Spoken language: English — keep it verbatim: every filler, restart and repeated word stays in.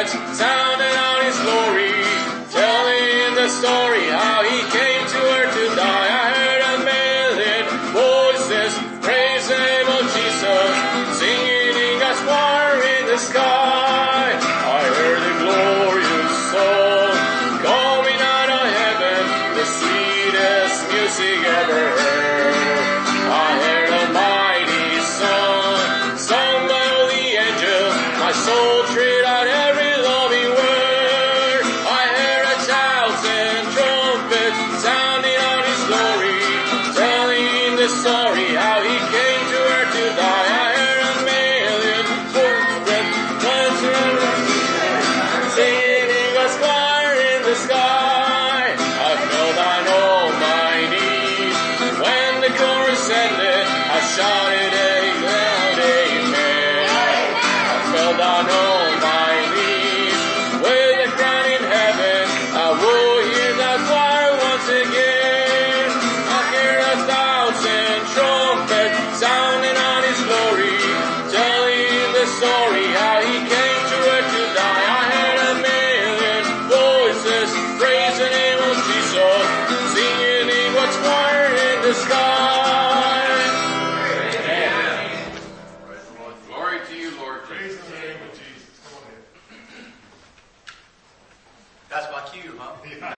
trumpets sounding on his glory, telling the story how he came to earth to die. I heard a million voices praise the name of Jesus, singing in God's choir in the sky. I heard the glorious song coming out of heaven, the sweetest music ever heard. I heard a mighty song sung by all the angels, my soul tread out every loving word. I heard a thousand trumpets sounding on his glory, telling the story how he came to earth to die. I heard a million voices singing in God's choir in the sky. I fell down on my knees when the chorus ended. I shouted a loud amen. I fell down on my knees with a crown in heaven. I will hear that choir once again. I hear a thousand trumpets sounding on his glory, telling the story how he came to earth to die. I heard a million voices praise the name of Jesus, singing in God's choir in the sky. Glory to you, Lord. Praise the name of Jesus. Come on in. That's my cue, huh? Yeah.